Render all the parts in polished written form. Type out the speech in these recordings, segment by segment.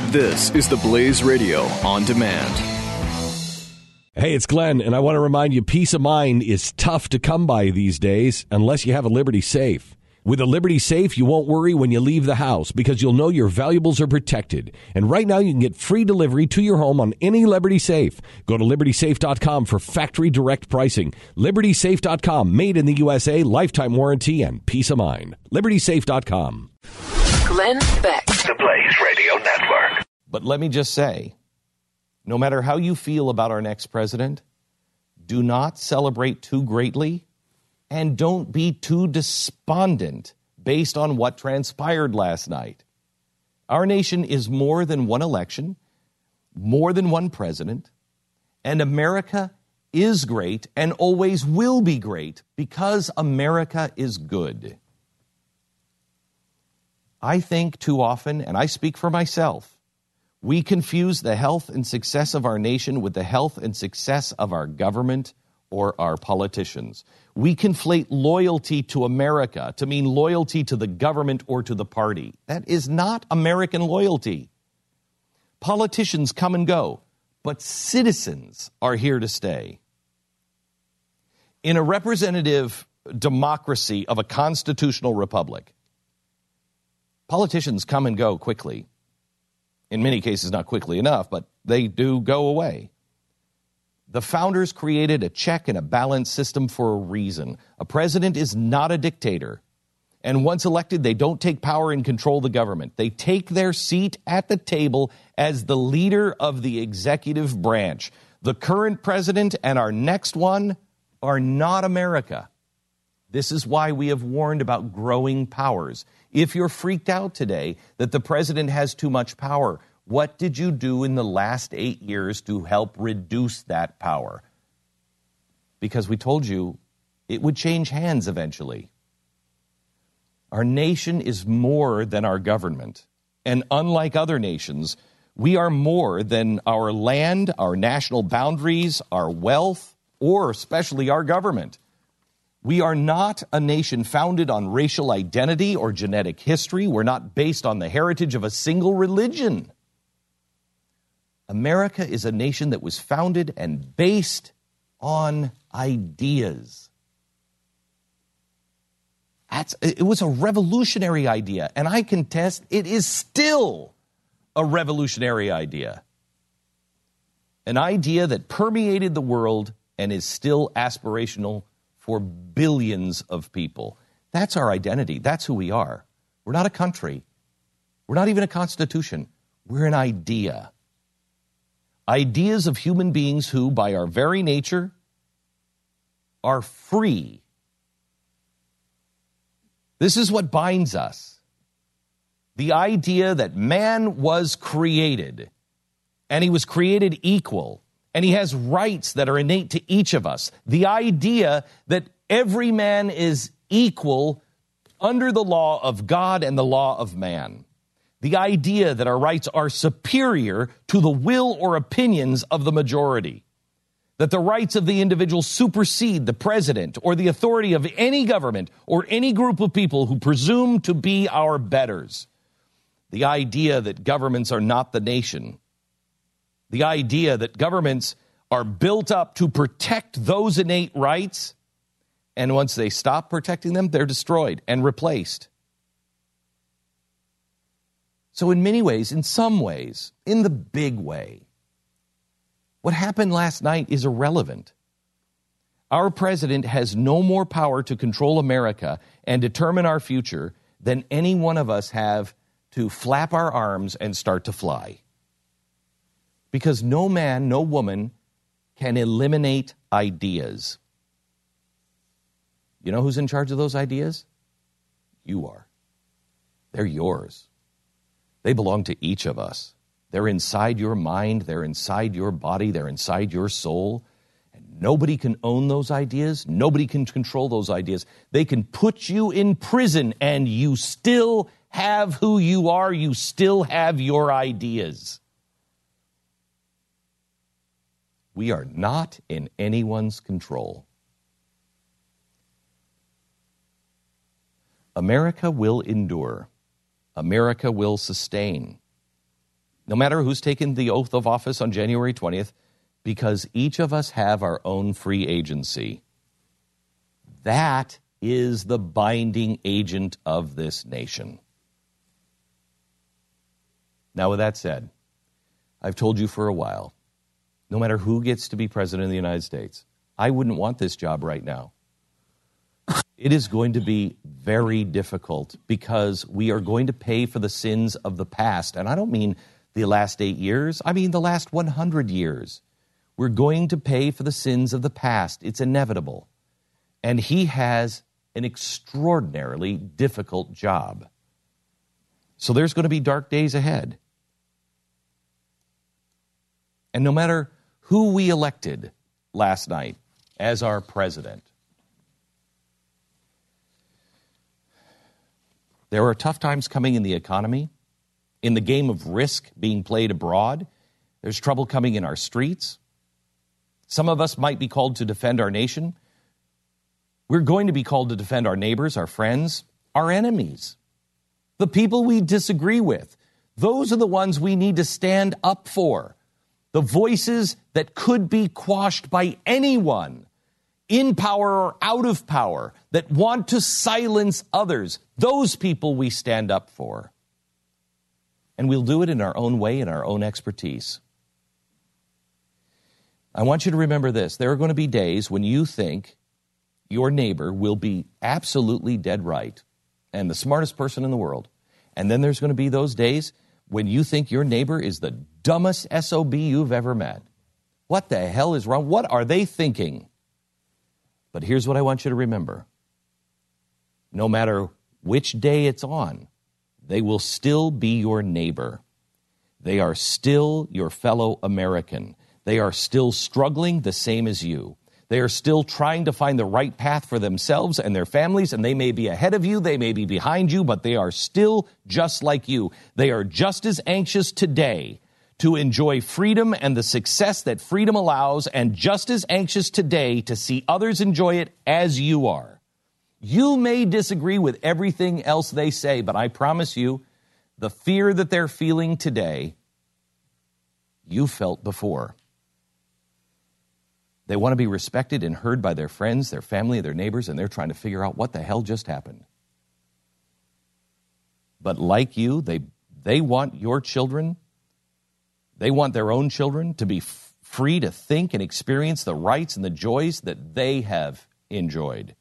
This is the Blaze Radio on demand. Hey, it's Glenn, and I want to remind you, peace of mind is tough to come by these days unless you have a Liberty Safe. With a Liberty Safe, you won't worry when you leave the house because you'll know your valuables are protected. And right now, you can get free delivery to your home on any Liberty Safe. Go to LibertySafe.com for factory direct pricing. LibertySafe.com, made in the USA, lifetime warranty, and peace of mind. LibertySafe.com. Glenn Beck. The Blaze Radio Network. But let me just say, no matter how you feel about our next president, do not celebrate too greatly and don't be too despondent based on what transpired last night. Our nation is more than one election, more than one president, and America is great and always will be great because America is good. I think too often, and I speak for myself, we confuse the health and success of our nation with the health and success of our government or our politicians. We conflate loyalty to America to mean loyalty to the government or to the party. That is not American loyalty. Politicians come and go, but citizens are here to stay. In a representative democracy of a constitutional republic, politicians come and go quickly. In many cases, not quickly enough, but they do go away. The founders created a check and a balance system for a reason. A president is not a dictator. And once elected, they don't take power and control the government. They take their seat at the table as the leader of the executive branch. The current president and our next one are not America. This is why we have warned about growing powers. If you're freaked out today that the president has too much power, what did you do in the last 8 years to help reduce that power? Because we told you it would change hands eventually. Our nation is more than our government. And unlike other nations, we are more than our land, our national boundaries, our wealth, or especially our government. We are not a nation founded on racial identity or genetic history. We're not based on the heritage of a single religion. America is a nation that was founded and based on ideas. It was a revolutionary idea, and I contest it is still a revolutionary idea. An idea that permeated the world and is still aspirational for billions of people. That's our identity. That's who we are. We're not a country. We're not even a constitution. We're an idea. Ideas of human beings who, by our very nature, are free. This is what binds us. The idea that man was created, and he was created equal, and he has rights that are innate to each of us. The idea that every man is equal under the law of God and the law of man. The idea that our rights are superior to the will or opinions of the majority. That the rights of the individual supersede the president or the authority of any government or any group of people who presume to be our betters. The idea that governments are not the nation. The idea that governments are built up to protect those innate rights, and once they stop protecting them, they're destroyed and replaced. So in many ways, in some ways, in the big way, what happened last night is irrelevant. Our president has no more power to control America and determine our future than any one of us have to flap our arms and start to fly. Because no man, no woman can eliminate ideas. You know who's in charge of those ideas? You are. They're yours. They belong to each of us. They're inside your mind. They're inside your body. They're inside your soul. And nobody can own those ideas. Nobody can control those ideas. They can put you in prison and you still have who you are. You still have your ideas. We are not in anyone's control. America will endure. America will sustain. no matter who's taken the oath of office on January 20th, because each of us have our own free agency. That is the binding agent of this nation. Now, with that said, I've told you for a while, no matter who gets to be president of the United States, I wouldn't want this job right now. It is going to be very difficult because we are going to pay for the sins of the past. And I don't mean the last 8 years. I mean the last 100 years. We're going to pay for the sins of the past. It's inevitable. And he has an extraordinarily difficult job. So there's going to be dark days ahead. And no matter who we elected last night as our president, there are tough times coming in the economy, in the game of risk being played abroad. There's trouble coming in our streets. Some of us might be called to defend our nation. We're going to be called to defend our neighbors, our friends, our enemies, the people we disagree with. Those are the ones we need to stand up for. The voices that could be quashed by anyone, in power or out of power, that want to silence others. Those people we stand up for. And we'll do it in our own way, in our own expertise. I want you to remember this. There are going to be days when you think your neighbor will be absolutely dead right and the smartest person in the world. And then there's going to be those days when you think your neighbor is the dumbest SOB you've ever met. What the hell is wrong? What are they thinking? But here's what I want you to remember. No matter which day it's on, they will still be your neighbor. They are still your fellow American. They are still struggling the same as you. They are still trying to find the right path for themselves and their families, and they may be ahead of you, they may be behind you, but they are still just like you. They are just as anxious today to enjoy freedom and the success that freedom allows, and just as anxious today to see others enjoy it as you are. You may disagree with everything else they say, but I promise you, the fear that they're feeling today, you felt before. They want to be respected and heard by their friends, their family, their neighbors, and they're trying to figure out what the hell just happened. But like you, they want your children, they want their own children to be free to think and experience the rights and the joys that they have enjoyed.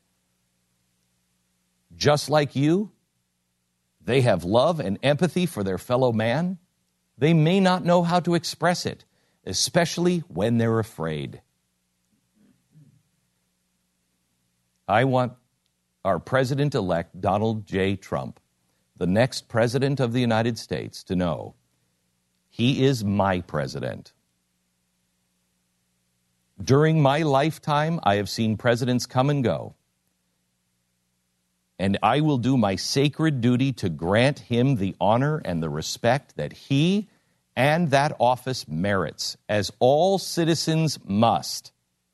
Just like you, they have love and empathy for their fellow man. They may not know how to express it, especially when they're afraid. I want our President-elect Donald J. Trump, the next President of the United States, to know he is my president. During my lifetime, I have seen presidents come and go, and I will do my sacred duty to grant him the honor and the respect that he and that office merits, as all citizens must.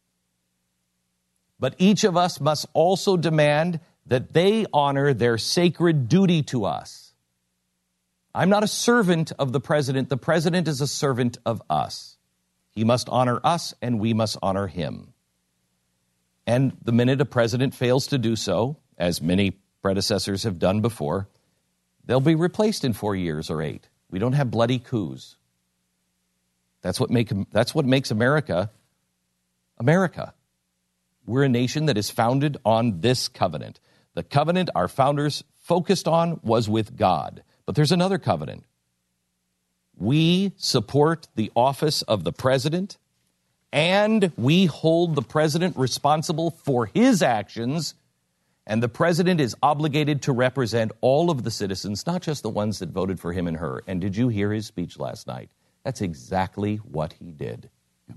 But each of us must also demand that they honor their sacred duty to us. I'm not a servant of the president. The president is a servant of us. He must honor us, and we must honor him. And the minute a president fails to do so, as many predecessors have done before, they'll be replaced in 4 years or 8. We don't have bloody coups. That's what makes America, America. We're a nation that is founded on this covenant. The covenant our founders focused on was with God. But there's another covenant. We support the office of the president, and we hold the president responsible for his actions, and the president is obligated to represent all of the citizens, not just the ones that voted for him and her. And did you hear his speech last night? That's exactly what he did.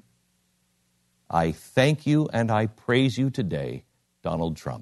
I thank you and I praise you today, Donald Trump.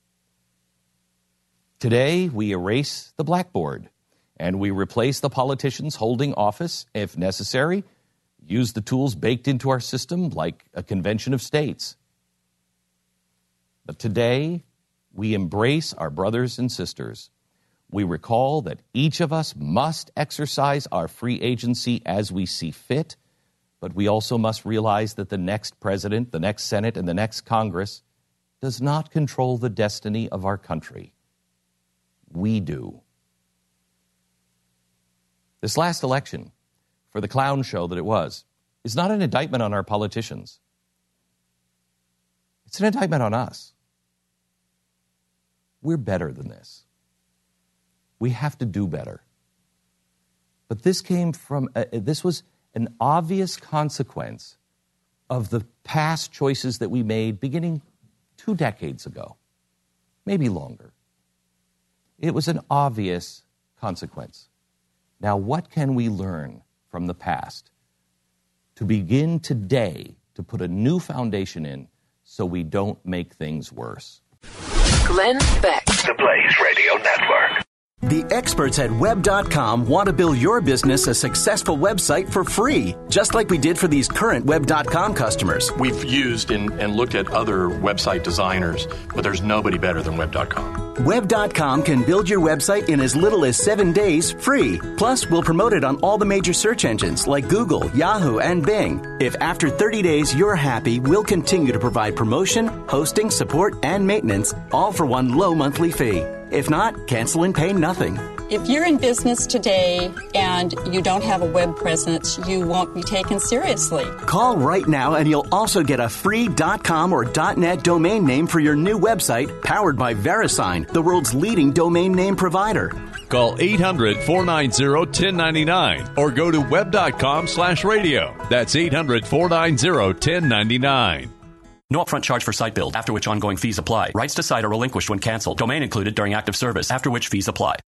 Today, we erase the blackboard and we replace the politicians holding office, if necessary, use the tools baked into our system like a convention of states. But today, we embrace our brothers and sisters. We recall that each of us must exercise our free agency as we see fit, but we also must realize that the next president, the next Senate, and the next Congress does not control the destiny of our country. We do. This last election, for the clown show that it was, is not an indictment on our politicians. It's an indictment on us. We're better than this. We have to do better. But this came from, this was an obvious consequence of the past choices that we made beginning 2 decades ago, maybe longer. It was an obvious consequence. Now, what can we learn from the past to begin today to put a new foundation in so we don't make things worse? Glenn Beck. The Blaze Radio Network. The experts at Web.com want to build your business a successful website for free, just like we did for these current Web.com customers. We've used and looked at other website designers, but there's nobody better than Web.com. Web.com can build your website in as little as 7 days free. Plus, we'll promote it on all the major search engines like Google, Yahoo, and Bing. If after 30 days you're happy, we'll continue to provide promotion, hosting, support, and maintenance, all for one low monthly fee. If not, cancel and pay nothing. If you're in business today and you don't have a web presence, you won't be taken seriously. Call right now and you'll also get a free .com or .net domain name for your new website powered by VeriSign, the world's leading domain name provider. Call 800-490-1099 or go to web.com/radio. That's 800-490-1099. No upfront charge for site build, after which ongoing fees apply. Rights to site are relinquished when canceled. Domain included during active service, after which fees apply.